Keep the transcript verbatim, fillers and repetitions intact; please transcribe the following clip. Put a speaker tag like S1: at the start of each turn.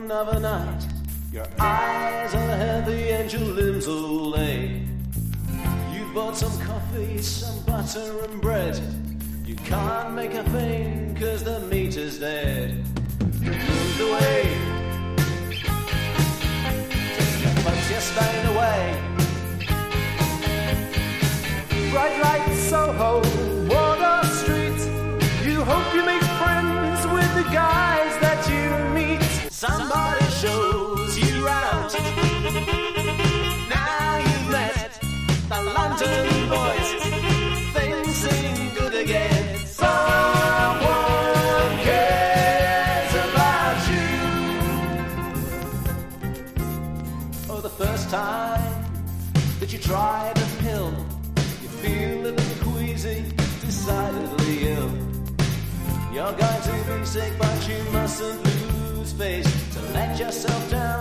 S1: of a night. Your eyes are heavy and your limbs are lame. You bought some coffee, some butter and bread. You can't make a thing cause the meat is dead. You moved away. Take your folks, you're staying away. Bright light Soho, Wardour Street. You hope you make friends with the guys that you meet. Somebody shows you around. Now you've met the London boys. Things seem good again. Someone cares about you. Oh, the first time that you tried a pill, you feel a little queasy, decidedly ill. You're going to be sick, but you mustn't lose face. To let yourself down